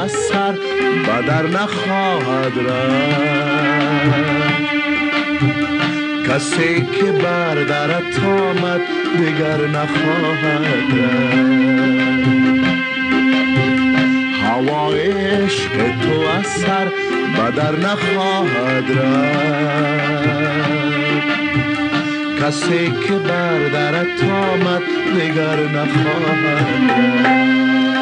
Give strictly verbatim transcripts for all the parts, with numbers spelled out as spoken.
از سر بدر نخواهد رفت. کسی که بر درت آمد دیگر نخواهد رفت. هوای عشق تو از سر بدر نخواهد رفت. کسی که بر درت آمد دیگر نخواهد رفت.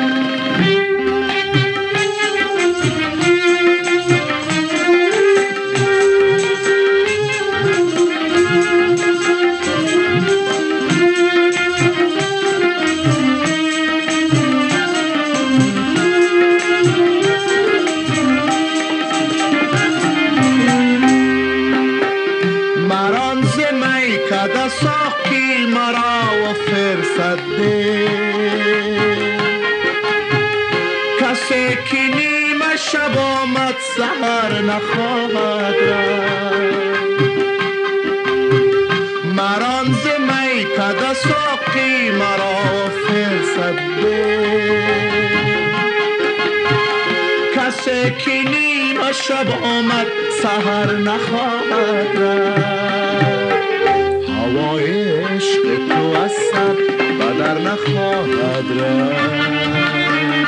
کده ساقی مرا و فرصت ده، کسی که نیمه شب آمد سحر نخواهد رفت. مران ز می کده ساقی مرا و فرصت ده، کسی که نیمه شب آمد سحر نخواهد رفت. هوای عشق تو از سر بدر نخواهد رفت.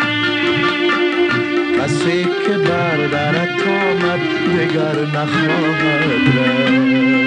کسی که بر درت آمد دیگر نخواهد رفت.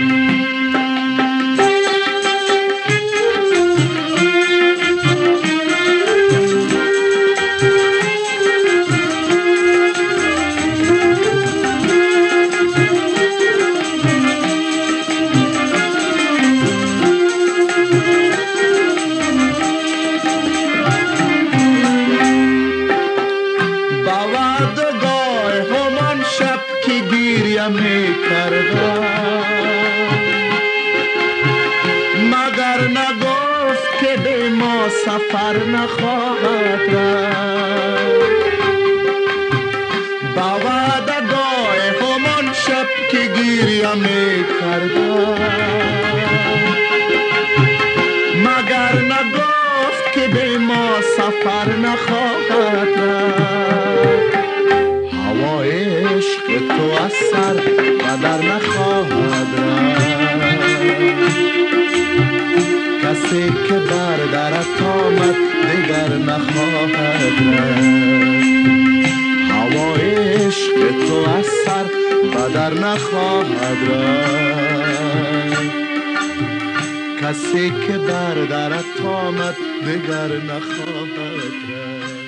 می کردم مگر نگفت که به ما سفر نخواهد رفت. با وعدگاه همان شب که گریه می کردم مگر نگفت که به ما سفر نخواهد رفت. هوای عشق تو از سر بدر نخواهد رفت. کسی که بر درت آمد دیگر نخواهد رفت. هوای عشق تو از سر بدر نخواهد رفت. کسی که بر درت آمد دیگر نخواهد رفت.